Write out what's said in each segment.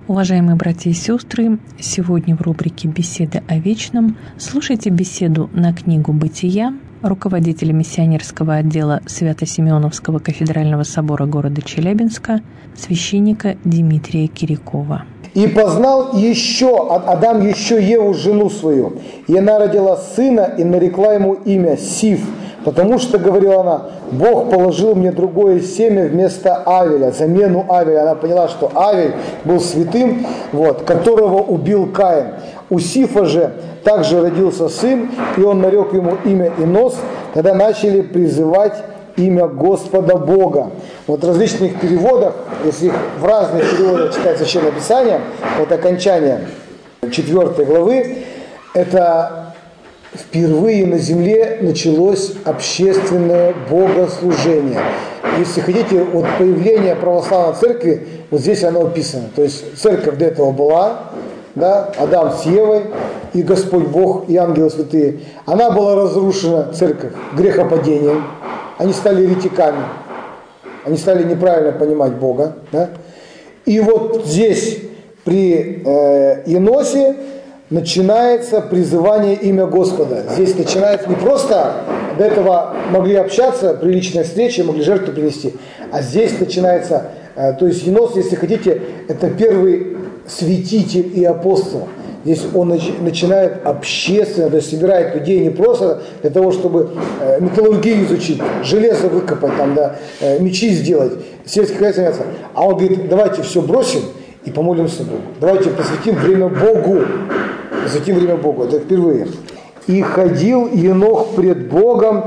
Уважаемые братья и сестры, сегодня в рубрике «Беседы о вечном» слушайте беседу на книгу «Бытия» руководителя миссионерского отдела Свято-Симеоновского кафедрального собора города Челябинска, священника Дмитрия Кирякова. «И познал Адам еще Еву, жену свою, и она родила сына, и нарекла ему имя Сиф, потому что, говорила она, Бог положил мне другое семя вместо Авеля, замену Авеля». Она поняла, что Авель был святым, которого убил Каин. У Сифа же также родился сын, и он нарек ему имя Инос, когда начали призывать имя Господа Бога. В различных переводах, если их в разных переводах читать Священное Писание, окончание 4 главы, это впервые на земле началось общественное богослужение. Если хотите, появление православной церкви, здесь оно описано. То есть церковь до этого была, Адам с Евой, и Господь Бог, и ангелы святые. Она была разрушена, церковь, грехопадением. Они стали еретиками. Они стали неправильно понимать Бога. И здесь, при Еносе, начинается призывание имя Господа. Здесь начинается не просто, до этого могли общаться, приличная встреча, могли жертву принести, а здесь начинается, то есть Енос, если хотите, это первый святитель и апостол. Здесь он начинает общественно, то есть собирает людей не просто для того, чтобы металлургию изучить, железо выкопать, мечи сделать, сельское хозяйство заняться. А он говорит, давайте все бросим и помолимся Богу. Давайте посвятим время Богу. Посвятим время Богу. Это впервые. «И ходил Енох пред Богом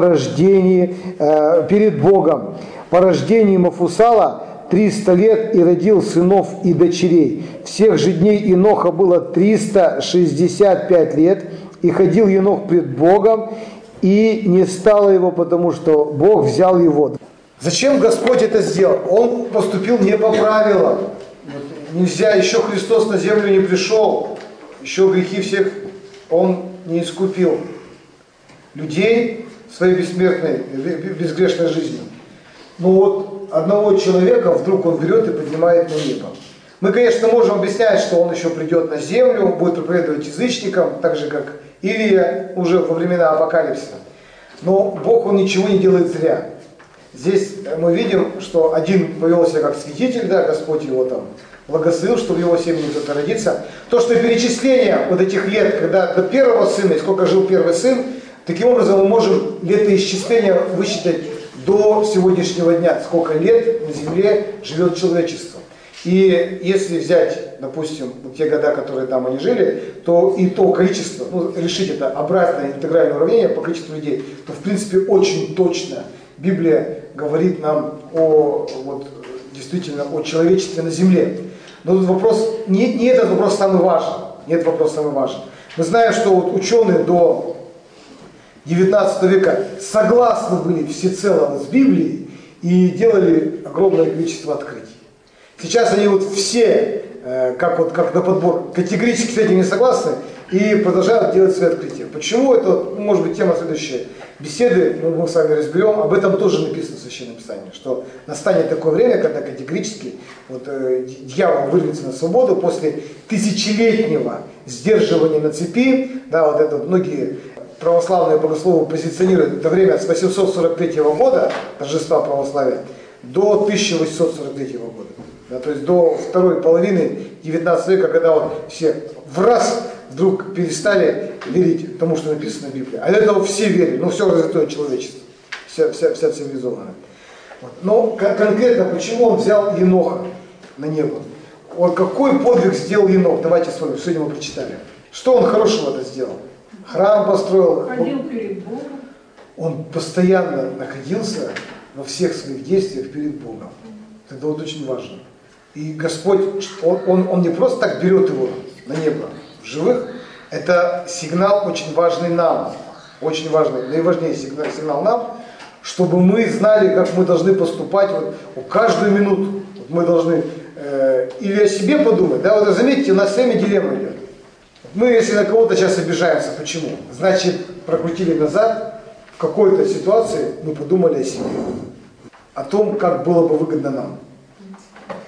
перед Богом по рождении Мафусала 300 лет, и родил сынов и дочерей. Всех же дней Еноха было 365 лет, и ходил Енох пред Богом, и не стало его, потому что Бог взял его». Зачем Господь это сделал? Он поступил не по правилам. Нельзя, еще Христос на землю не пришел, еще грехи всех Он не искупил. Людей своей бессмертной, безгрешной жизнью. Но одного человека вдруг он берет и поднимает на небо. Мы, конечно, можем объяснять, что он еще придет на землю, будет проповедовать язычникам, так же, как Илия уже во времена апокалипсиса. Но Бог, Он ничего не делает зря. Здесь мы видим, что один повел себя как святитель, Господь его благословил, что в его семье кто-то родится. То, что перечисление этих лет, когда до первого сына, и сколько жил первый сын, таким образом мы можем летоисчисление высчитать до сегодняшнего дня, сколько лет на земле живет человечество. И если взять, допустим, те года, которые там они жили, то и то количество, решить это обратное интегральное уравнение по количеству людей, то в принципе очень точно Библия говорит нам действительно о человечестве на земле. Но тут вопрос, не этот вопрос самый важный. Не этот вопрос самый важный. Мы знаем, что ученые до 19 века согласны были всецело с Библией и делали огромное количество открытий. Сейчас они все, как на подбор, категорически с этим не согласны и продолжают делать свои открытия. Почему? Это, может быть, тема следующей беседы, мы с вами разберем. Об этом тоже написано в Священном Писании, что настанет такое время, когда категорически дьявол вырвется на свободу после тысячелетнего сдерживания на цепи. Многие православные богословы позиционируют это время с 843 года, торжества православия, до 1843 года. То есть до второй половины 19 века, когда все вдруг перестали верить тому, что написано в Библии. А до этого все верили, все развитое человечество, вся цивилизованная. Но конкретно, почему он взял Еноха на небо? Какой подвиг сделал Енох? Давайте с вами, сегодня мы прочитали. Что он хорошего-то сделал? Храм построил. Ходил перед Богом. Он постоянно находился во всех своих действиях перед Богом. Это очень важно. И Господь, он не просто так берет его на небо в живых. Это сигнал очень важный нам. Очень важный, наиважнее сигнал нам, чтобы мы знали, как мы должны поступать каждую минуту. Мы должны или о себе подумать. Заметьте, у нас с вами дилемма идет. Мы, если на кого-то сейчас обижаемся, почему? Значит, прокрутили назад, в какой-то ситуации мы подумали о себе. О том, как было бы выгодно нам.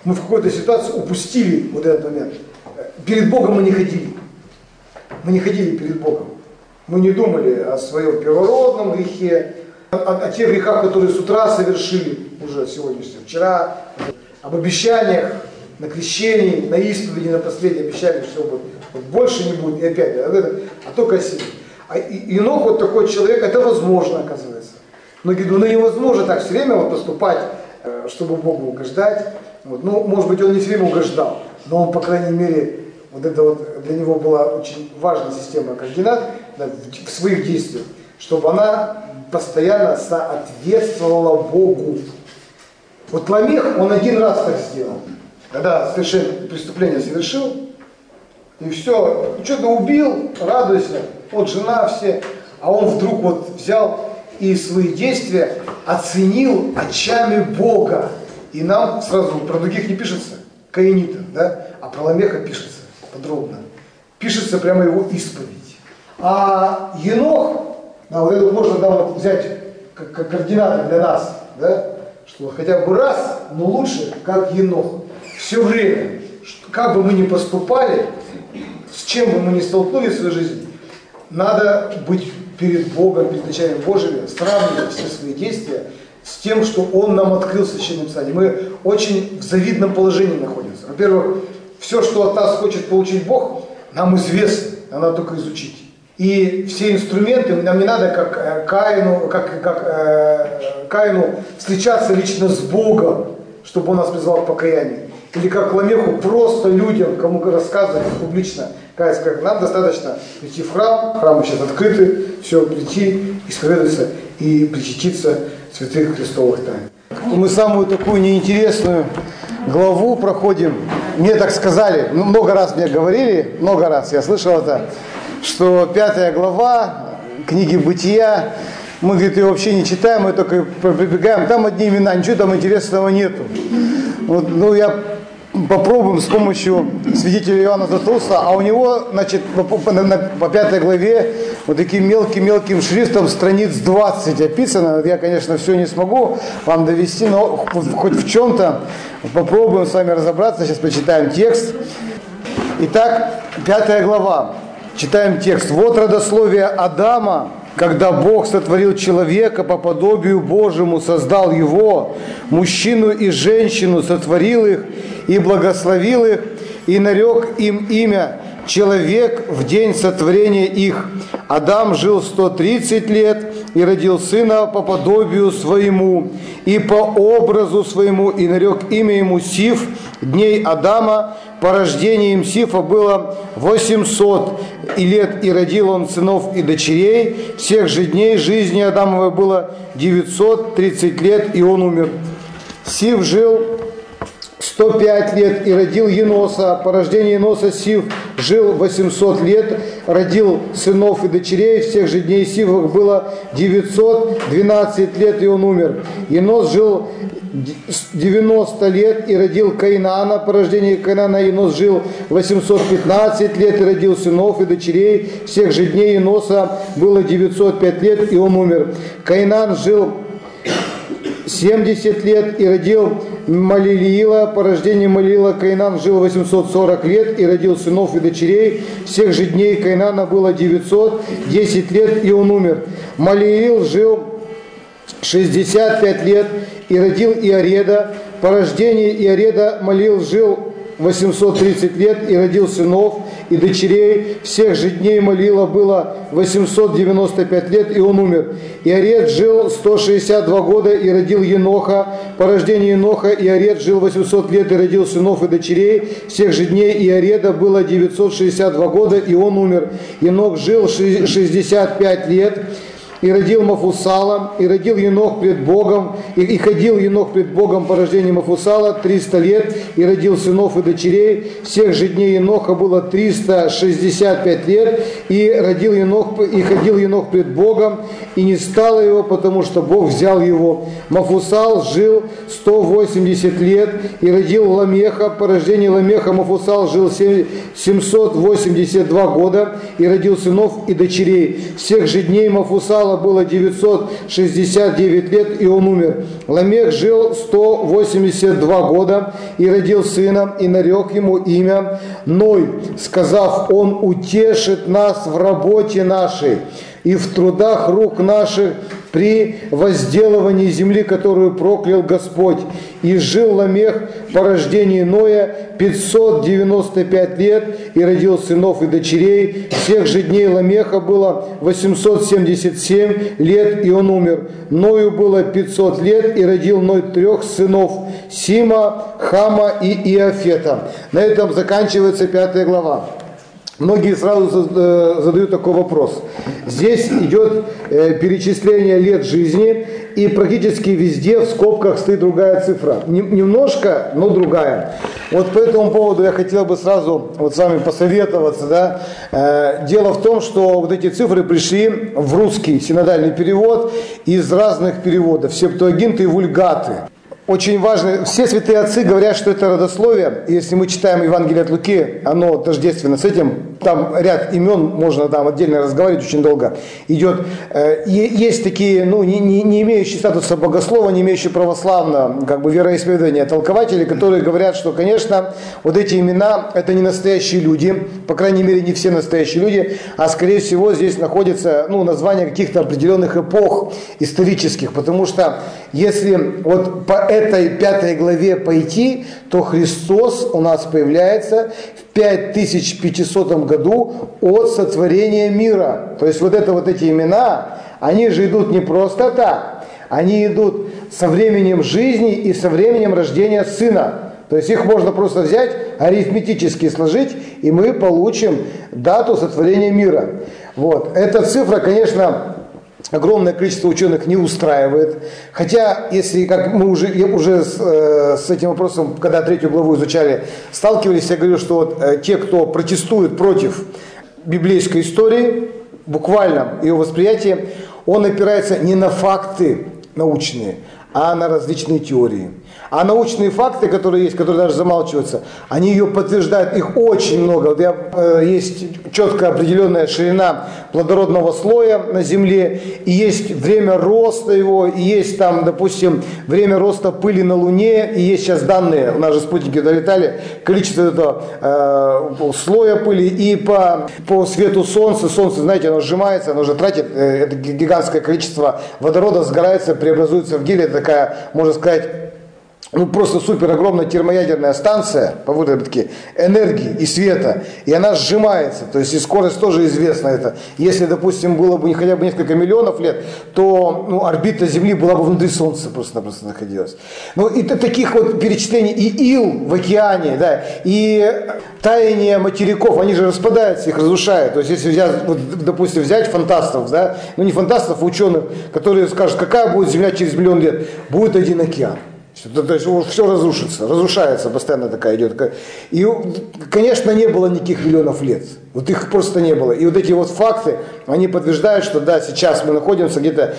мы в какой-то ситуации упустили вот этот момент. Перед Богом мы не ходили. Мы не ходили перед Богом. Мы не думали о своем первородном грехе, о тех грехах, которые с утра совершили уже сегодняшнего, вчера, об обещаниях на крещении, на исповеди, на последнее обещание, что вот больше не будет, и опять, а только о себе. А Енох вот такой человек, это возможно, оказывается. Многие думают, невозможно так все время вот поступать, чтобы Богу угождать. Вот. Ну, может быть, он не все время угождал, но он, по крайней мере, вот это вот для него была очень важная система координат, да, в своих действиях, чтобы она постоянно соответствовала Богу. Вот Ламех, он один раз так сделал, когда преступление совершил, и все, что-то убил, радуйся, вот жена все, а он вдруг вот взял и свои действия оценил очами Бога. И нам сразу про других не пишется, каинитов, да, а про Ламеха пишется подробно. Пишется прямо его исповедь. А Енох, да, вот это можно вот взять как координаты для нас, да, что хотя бы раз, но лучше, как Енох. Все время, как бы мы ни поступали, с чем бы мы ни столкнулись в своей жизни, надо быть перед Богом, перед началом Божьим, сравнивать все свои действия с тем, что Он нам открыл в Священном Писании. Мы очень в завидном положении находимся. Во-первых, все, что от нас хочет получить Бог, нам известно, нам надо только изучить. И все инструменты, нам не надо как Каину встречаться лично с Богом, чтобы Он нас призвал к покаянию. Или как Ламеху просто людям, кому рассказывать публично, как нам достаточно прийти в храм, храмы сейчас открыты, все, прийти, исповедоваться и причаститься святых христовых тайн. Мы самую такую неинтересную главу проходим. Мне так сказали, много раз мне говорили, много раз я слышал это, что 5 глава книги Бытия, мы, говорит, ее вообще не читаем, мы только прибегаем, там одни имена, ничего там интересного нету. Вот, ну, я попробуем с помощью свидетеля Иоанна Златоуста, а у по 5 главе вот таким мелким шрифтом страниц 20 описано. Я, конечно, все не смогу вам довести, но хоть в чем-то попробуем с вами разобраться. Сейчас почитаем текст. Итак, 5 глава. Читаем текст. «Вот родословие Адама, когда Бог сотворил человека по подобию Божьему, создал его, мужчину и женщину, сотворил их и благословил их, и нарек им имя человек в день сотворения их. Адам жил 130 лет и родил сына по подобию своему и по образу своему, и нарек имя ему Сиф. Дней Адама по рождению им Сифа было 800 лет, и родил он сынов и дочерей. Всех же дней жизни Адамовой было 930 лет, и он умер. Сиф жил 105 лет и родил Еноса. По рождению Еноса Сиф жил 800 лет, родил сынов и дочерей. Всех же дней Сифа было 912 лет, и он умер. Енос жил 90 лет и родил Каинана. По рождению Каинана Енос жил 815 лет и родил сынов и дочерей. Всех же дней Еноса было 905 лет, и он умер. Каинан жил 70 лет и родил Малилиила. По рождению Малилиила Каинан жил 840 лет и родил сынов и дочерей. Всех же дней Каинана было 910 лет, и он умер. Малилиил жил 65 лет и родил Иареда. По рождению Иареда Малилиил жил 830 лет и родил сынов и дочерей. Всех же дней Малилиила было 895 лет, и он умер. Иаред жил 162 года и родил Еноха. По рождению Еноха Иаред жил 800 лет и родил сынов и дочерей. Всех же дней Иареда было 962 года, и он умер. Енох жил 65 лет и родил Мафусала, и родил Енох пред Богом, и ходил Енох пред Богом по рождению Мафусала 300 лет, и родил сынов и дочерей. Всех же дней Еноха было 365 лет, и ходил Енох пред Богом, и не стало его, потому что Бог взял его. Мафусал жил 180 лет, и родил Ламеха. По рождению Ламеха Мафусал жил 782 года, и родил сынов и дочерей. Всех же дней Мафусала Ламеха было 969 лет, и он умер. Ламех жил 182 года и родил сына, и нарек ему имя Ной, сказав: он утешит нас в работе нашей и в трудах рук наших при возделывании земли, которую проклял Господь. И жил Ламех по рождению Ноя 595 лет и родил сынов и дочерей. Всех же дней Ламеха было 877 лет, и он умер. Ною было 500 лет, и родил Ной 3 сынов: Сима, Хама и Иофета. На этом заканчивается 5 глава. Многие сразу задают такой вопрос. Здесь идет перечисление лет жизни, и практически везде в скобках стоит другая цифра. Немножко, но другая. Вот по этому поводу я хотел бы сразу вот с вами посоветоваться. Да? Дело в том, что вот эти цифры пришли в русский синодальный перевод из разных переводов, септуагинты и вульгаты. Очень важно, все святые отцы говорят, что это родословие. Если мы читаем Евангелие от Луки, оно тождественно с этим. Там ряд имен, можно там отдельно разговаривать очень долго. Идет, есть такие, не имеющие статуса богослова, не имеющие православного вероисповедания толкователи, которые говорят, что, конечно, вот эти имена, это не настоящие люди, по крайней мере, не все настоящие люди, а, скорее всего, здесь находится название каких-то определенных эпох исторических, потому что если вот по этой 5 главе пойти, то Христос у нас появляется в 5500 году от сотворения мира. То есть вот эти имена, они же идут не просто так, они идут со временем жизни и со временем рождения сына. То есть их можно просто взять, арифметически сложить, и мы получим дату сотворения мира. Вот. Эта цифра, конечно, огромное количество ученых не устраивает. Хотя, если, как мы уже с этим вопросом, когда 3 главу изучали, сталкивались, я говорю, что вот те, кто протестует против библейской истории, буквально ее восприятие, он опирается не на факты научные, а на различные теории. А научные факты, которые есть, которые даже замалчиваются, они ее подтверждают, их очень много. Вот есть четко определенная ширина плодородного слоя на Земле, и есть время роста его, и есть там, допустим, время роста пыли на Луне, и есть сейчас данные, у нас же спутники долетали, количество этого слоя пыли, и по свету Солнца, знаете, оно сжимается, оно же тратит, это гигантское количество водорода сгорается, преобразуется в гелий, это такая, можно сказать, просто супер огромная термоядерная станция по выработке энергии и света, и она сжимается, то есть и скорость тоже известна это. Если, допустим, было бы хотя бы несколько миллионов лет, то орбита Земли была бы внутри Солнца просто-напросто находилась. И таких вот перечислений, и ил в океане, да, и таяние материков, они же распадаются, их разрушают. То есть если допустим, взять фантастов, да, не фантастов, а ученых, которые скажут, какая будет Земля через миллион лет, будет один океан. То есть все разрушается, постоянно такая идет. И, конечно, не было никаких миллионов лет. Вот их просто не было. И вот эти вот факты, они подтверждают, что да, сейчас мы находимся где-то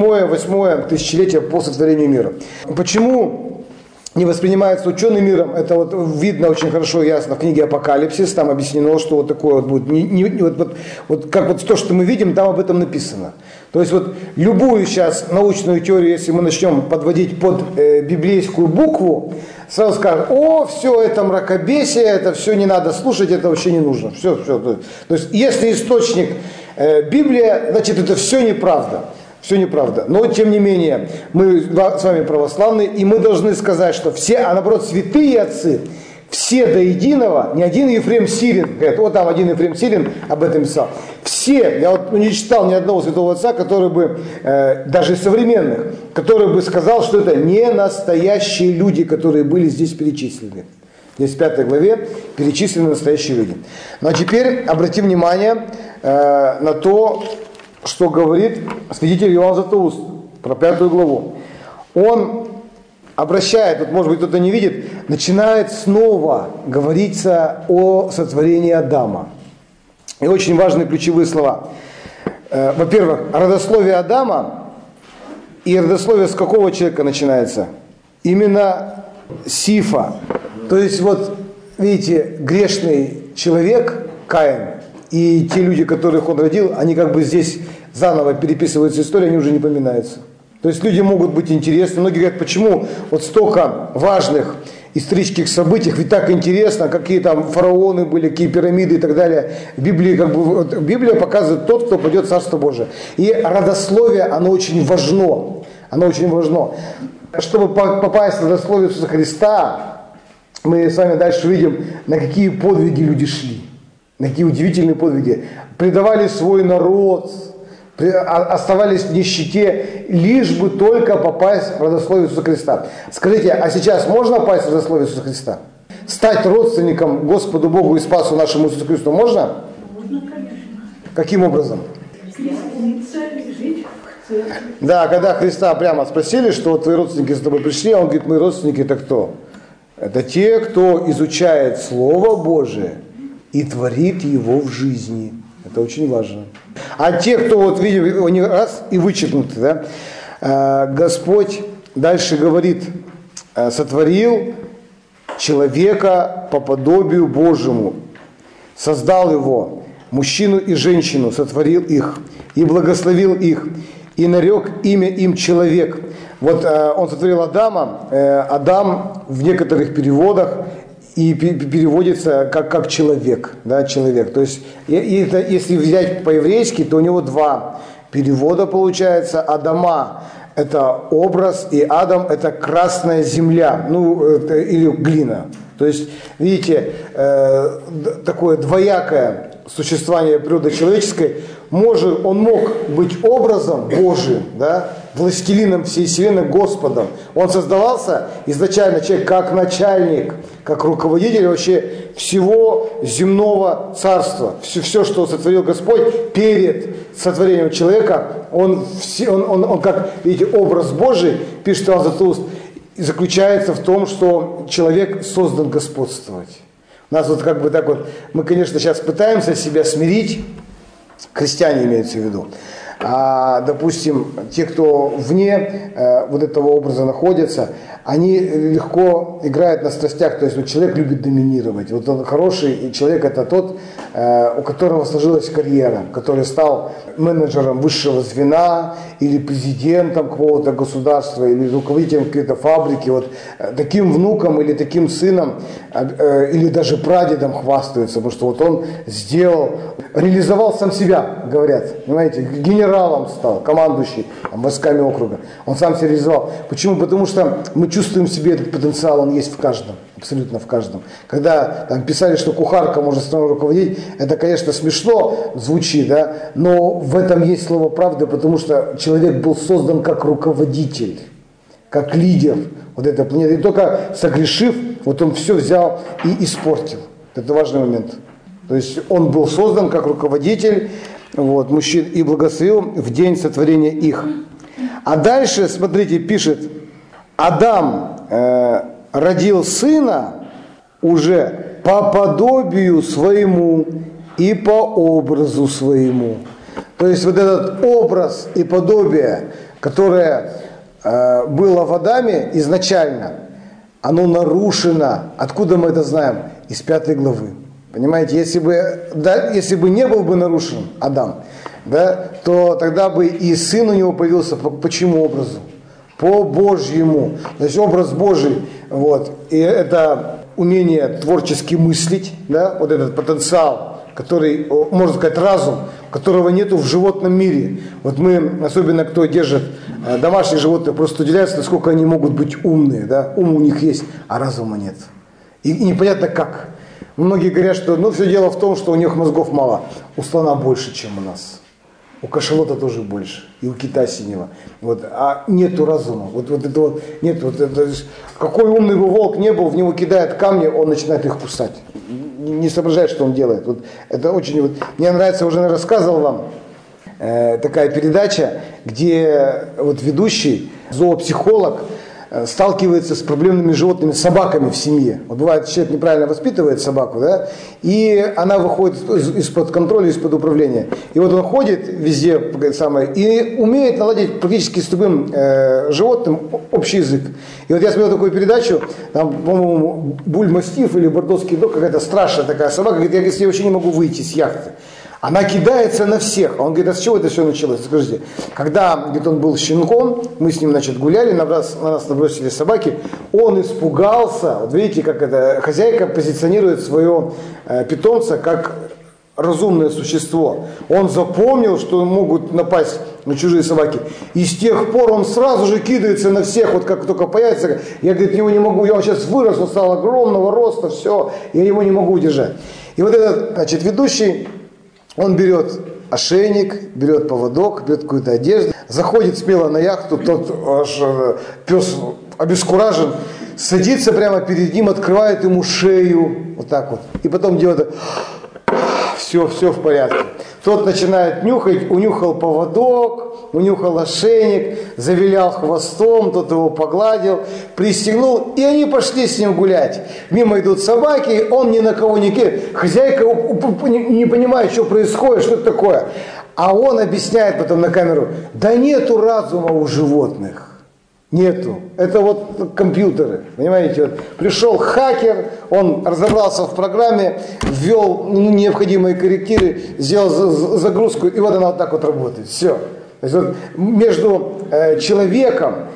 7-8 тысячелетие по сотворению мира. Почему не воспринимается ученым миром? Это вот видно очень хорошо и ясно в книге «Апокалипсис». Там объяснено, что вот такое вот будет. Вот как вот то, что мы видим, там об этом написано. То есть вот любую сейчас научную теорию, если мы начнем подводить под библейскую букву, сразу скажем: все это мракобесие, это все не надо слушать, это вообще не нужно. Все. То есть если источник Библия, значит это все неправда. Все неправда. Но тем не менее, мы с вами православные, и мы должны сказать, что все, а наоборот, святые отцы, все до единого, ни один Ефрем Сирин, говорят, вот там один Ефрем Сирин об этом писал, все, я вот не читал ни одного святого отца, который бы, даже современных, который бы сказал, что это не настоящие люди, которые были здесь перечислены. Здесь в 5 главе перечислены настоящие люди. Ну а теперь обратим внимание на то, что говорит святитель Иоанн Златоуст про 5 главу. Он обращает, вот может быть кто-то не видит, начинает снова говориться о сотворении Адама. И очень важные ключевые слова. Во-первых, родословие Адама, и родословие с какого человека начинается? Именно Сифа. То есть вот, видите, грешный человек, Каин, и те люди, которых он родил, они как бы здесь заново переписывается история, они уже не поминаются. То есть люди могут быть интересны. Многие говорят, почему вот столько важных исторических событий, ведь так интересно, какие там фараоны были, какие пирамиды и так далее. В Библии, Библия показывает тот, кто пойдет в Царство Божие. И родословие, оно очень важно. Оно очень важно. Чтобы попасть в родословие Иисуса Христа, мы с вами дальше увидим, на какие подвиги люди шли. На какие удивительные подвиги. Предавали свой народ, оставались в нищете, лишь бы только попасть в родословие Иисуса Христа. Скажите, а сейчас можно попасть в родословие Иисуса Христа? Стать родственником Господу Богу и Спасу нашему Иисусу Христу можно? Можно, конечно. Каким образом? Жить в церкви. Да, когда Христа прямо спросили, что вот твои родственники с тобой пришли, он говорит, мои родственники это кто? Это те, кто изучает Слово Божие и творит его в жизни. Это очень важно. А те, кто вот видим, они раз и вычеркнуты, да? Господь дальше говорит, сотворил человека по подобию Божьему, создал его, мужчину и женщину, сотворил их и благословил их, и нарек имя им человек. Вот он сотворил Адама, Адам в некоторых переводах и переводится как человек, да, человек. То есть, если взять по-еврейски, то у него два перевода получается. Адама – это образ, и Адам – это красная земля, или глина. То есть, видите, такое двоякое существование природы человеческой. Он мог быть образом Божиим, да, властелином всей вселенной, Господом. Он создавался изначально человек как начальник, как руководитель вообще всего земного царства. Все, что сотворил Господь перед сотворением человека, он как, видите, образ Божий, пишет Иоанн Златоуст, заключается в том, что человек создан господствовать. У нас вот как бы так вот, мы, конечно, сейчас пытаемся себя смирить, христиане имеются в виду, а, допустим, те, кто вне вот этого образа находятся, они легко играют на страстях, то есть вот человек любит доминировать. Вот он хороший человек, это тот, у которого сложилась карьера, который стал менеджером высшего звена или президентом какого-то государства или руководителем какой-то фабрики. Вот таким внуком или таким сыном или даже прадедом хвастаются, потому что вот он реализовал сам себя, говорят, понимаете, генералом стал, командующий войсками округа. Он сам себя реализовал. Почему? Потому что мы чувствуем в себе этот потенциал, он есть в каждом, абсолютно в каждом. Когда там писали, что кухарка может страной руководить, это, конечно, смешно звучит, да, но в этом есть слово правды, потому что человек был создан как руководитель, как лидер вот этой планеты. И только согрешив, вот он все взял и испортил. Это важный момент. То есть он был создан как руководитель вот, мужчин и благословил в день сотворения их. А дальше, смотрите, пишет, Адам родил сына уже по подобию своему и по образу своему. То есть вот этот образ и подобие, которое было в Адаме изначально, оно нарушено. Откуда мы это знаем? Из 5 главы. Понимаете, если бы не был бы нарушен Адам, да, то тогда бы и сын у него появился по чьему образу? По Божьему. То есть образ Божий, вот, и это умение творчески мыслить, да, вот этот потенциал, который, можно сказать, разум, которого нету в животном мире. Вот мы, особенно кто держит домашних животных, просто удивляются, насколько они могут быть умные, да, ум у них есть, а разума нет. И непонятно как. Многие говорят, что все дело в том, что у них мозгов мало. У слона больше, чем у нас. У кашалота тоже больше. И у кита синего. Вот. А нету разума. Вот это вот нет. Вот это, какой умный бы волк не был, в него кидает камни, он начинает их кусать. Не соображает, что он делает. Вот это очень. Вот, мне нравится, уже рассказывал вам такая передача, где вот ведущий, зоопсихолог, сталкивается с проблемными животными, собаками в семье. Вот бывает, человек неправильно воспитывает собаку, да, и она выходит из-под контроля, из-под управления. И вот он ходит везде и умеет наладить практически с любым животным общий язык. И вот я смотрел такую передачу, там, по-моему, бульмастиф или бордоский дог, какая-то страшная такая собака, говорит, я вообще не могу выйти с яхты. Она кидается на всех. Он говорит, а с чего это все началось? Скажите, когда, говорит, он был щенком, мы с ним, значит, гуляли, на нас набросили собаки, он испугался. Вот видите, как это, хозяйка позиционирует своего питомца как разумное существо. Он запомнил, что могут напасть на чужие собаки. И с тех пор он сразу же кидается на всех, вот как только появится. Я, говорит, его не могу, он сейчас вырос, он стал огромного роста, все, я его не могу удержать. И вот этот, значит, ведущий, он берет ошейник, берет поводок, берет какую-то одежду, заходит смело на яхту, тот аж пес обескуражен, садится прямо перед ним, открывает ему шею, вот так вот, и потом делает, все в порядке. Тот начинает нюхать, унюхал поводок, унюхал ошейник, завилял хвостом, тот его погладил, пристегнул, и они пошли с ним гулять. Мимо идут собаки, он ни на кого не кидает. Хозяйка не понимает, что происходит, что это такое. А он объясняет потом на камеру, да нету разума у животных. Нету. Это вот компьютеры. Понимаете, вот пришел хакер, он разобрался в программе, ввел необходимые корректиры, сделал загрузку, и вот она вот так вот работает. Все. То есть вот между человеком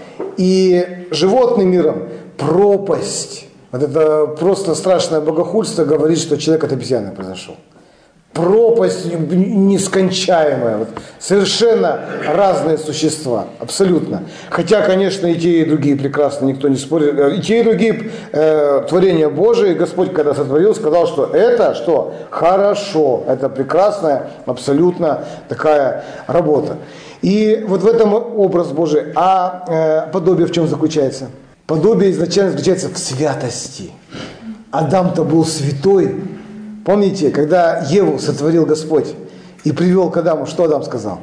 и животным миром пропасть. Вот это просто страшное богохульство говорит, что человек от обезьяны произошел. Пропасть нескончаемая, вот, совершенно разные существа, абсолютно. Хотя, конечно, и те, и другие прекрасны, никто не спорит. И те, и другие творения Божии, Господь, когда сотворил, сказал, что это, что хорошо, это прекрасная, абсолютно такая работа. И вот в этом образ Божий. А подобие в чем заключается? Подобие изначально заключается в святости. Адам-то был святой. Помните, когда Еву сотворил Господь и привел к Адаму, что Адам сказал?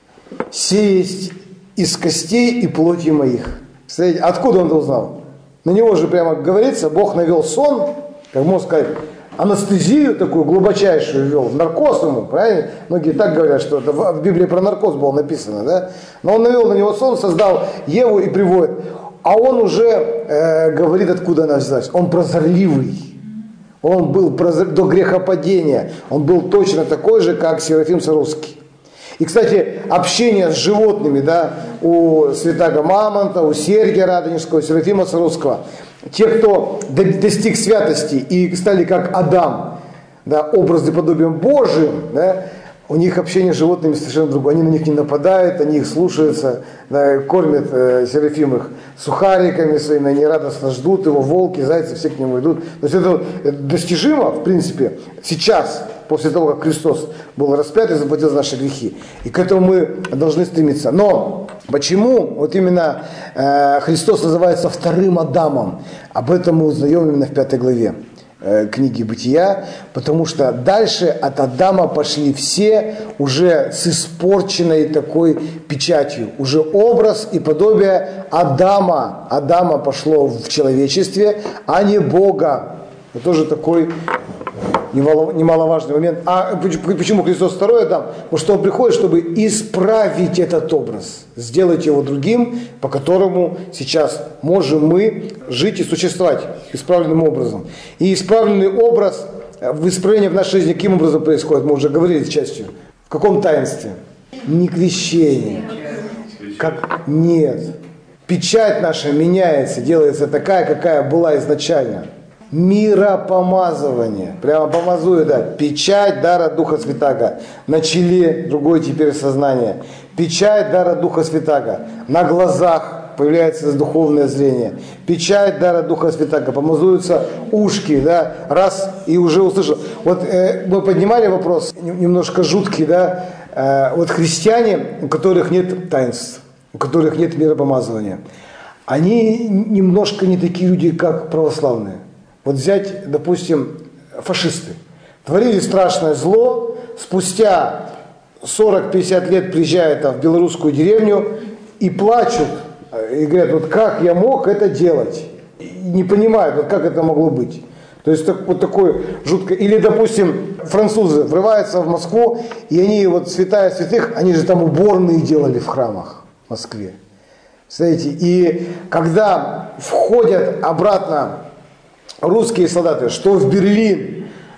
«Сей есть из костей и плоти моих». Смотрите, откуда он это узнал? На него же прямо говорится, Бог навел сон, как можно сказать, анестезию такую глубочайшую ввел, в наркоз ему, правильно? Многие так говорят, что это в Библии про наркоз было написано, да? Но он навел на него сон, создал Еву и приводит. А он уже говорит, откуда она взялась. Он прозорливый. Он был до грехопадения, он был точно такой же, как Серафим Саровский. И, кстати, общение с животными, да, у Святаго Мамонта, у Сергия Радонежского, у Серафима Саровского, те, кто достиг святости и стали как Адам, да, образы подобием Божьим, да, у них общение с животными совершенно другое. Они на них не нападают, они их слушаются, да, кормят Серафим их сухариками своими, они радостно ждут его, волки, зайцы, все к нему идут. То есть это достижимо, в принципе, сейчас, после того, как Христос был распят и заплатил за наши грехи. И к этому мы должны стремиться. Но почему вот именно Христос называется вторым Адамом? Об этом мы узнаем именно в 5 главе книги Бытия, потому что дальше от Адама пошли все уже с испорченной такой печатью. Уже образ и подобие Адама пошло в человечестве, а не Бога. Это тоже такой немаловажный момент. А почему Христос второй Адам? Потому что Он приходит, чтобы исправить этот образ, сделать его другим, по которому сейчас можем мы жить и существовать исправленным образом. И исправленный образ, исправление в нашей жизни каким образом происходит, мы уже говорили с частью. В каком таинстве? Не крещение. Нет. Печать наша меняется, делается такая, какая была изначально. Миропомазывание. Прямо помазует, да. Печать дара Духа Святаго. На челе, другое теперь сознание. Печать дара Духа Святаго. На глазах появляется духовное зрение. Печать дара Духа Святаго. Помазуются ушки, да. Раз и уже услышал. Вот мы поднимали вопрос, немножко жуткий, да. Вот христиане, у которых нет таинств, у которых нет миропомазывания, они немножко не такие люди, как православные. Вот взять, допустим, фашисты. Творили страшное зло, спустя 40-50 лет приезжают в белорусскую деревню и плачут. И говорят, вот как я мог это делать? И не понимают, вот как это могло быть. То есть вот такое жуткое. Или, допустим, французы врываются в Москву, и они, вот святая святых, они же там уборные делали в храмах в Москве. Знаете, и когда входят обратно русские солдаты, что в Берлин,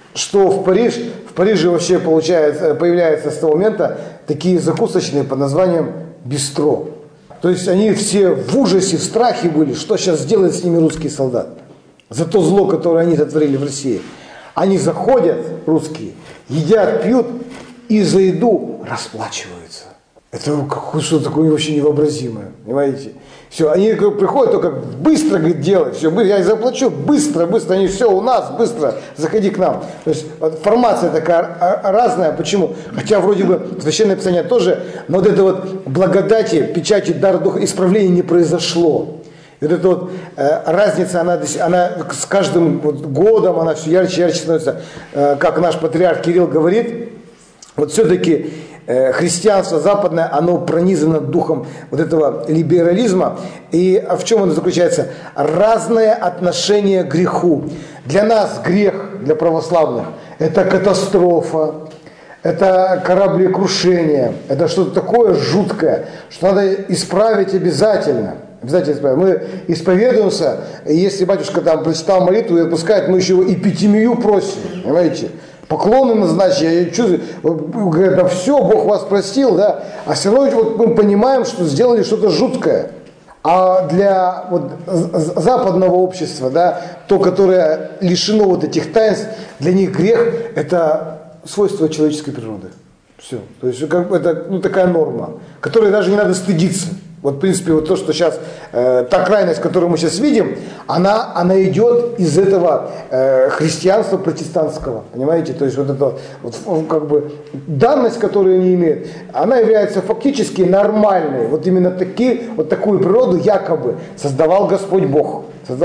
что в Париже вообще появляются с того момента такие закусочные под названием бистро. То есть они все в ужасе, в страхе были, что сейчас сделает с ними русский солдат. За то зло, которое они сотворили в России. Они заходят, русские, едят, пьют и за еду расплачиваются. Это что-то такое вообще невообразимое, понимаете? Все, они приходят только быстро, говорит, делать, все, я заплачу, быстро, они все у нас, быстро, заходи к нам. То есть формация такая разная, почему? Хотя вроде бы Священное Писание тоже, но вот это вот благодати, печати, дар духа, исправления не произошло. И вот эта вот разница, она с каждым годом, она все ярче и ярче становится, как наш патриарх Кирилл говорит, вот все-таки христианство западное, оно пронизано духом вот этого либерализма. И в чем оно заключается? Разное отношение к греху. Для нас грех, для православных, это катастрофа, это кораблекрушение, это что-то такое жуткое, что надо исправить обязательно. Обязательно исправим. Мы исповедуемся, и если батюшка там прочитал молитву и отпускает, мы еще его и пятимию просим, понимаете? Поклоны назначить, я чувствую, говорят, да все, Бог вас простил, да, а все равно вот мы понимаем, что сделали что-то жуткое. А для вот западного общества, да, то, которое лишено вот этих таинств, для них грех – это свойство человеческой природы. Все. То есть это такая норма, которой даже не надо стыдиться. Вот, в принципе, вот то, что сейчас, та крайность, которую мы сейчас видим, она идет из этого христианства протестантского, понимаете? То есть вот эта вот, как бы данность, которую они имеют, она является фактически нормальной. Вот именно такую природу якобы создавал Господь Бог.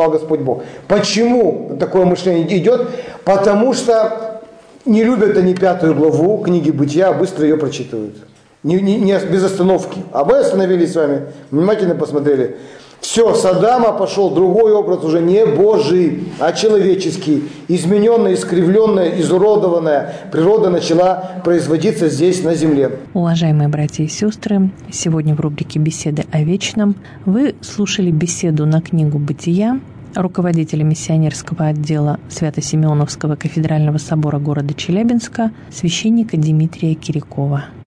Почему такое мышление идет? Потому что не любят они 5 главу книги Бытия, быстро ее прочитывают. Не без остановки. А мы остановились с вами, внимательно посмотрели. Все, с Адама пошел другой образ, уже не Божий, а человеческий. Измененная, искривленная, изуродованная природа начала производиться здесь, на земле. Уважаемые братья и сестры, сегодня в рубрике «Беседы о вечном» вы слушали беседу на книгу «Бытия» руководителя миссионерского отдела Свято-Симеоновского кафедрального собора города Челябинска, священника Дмитрия Кирякова.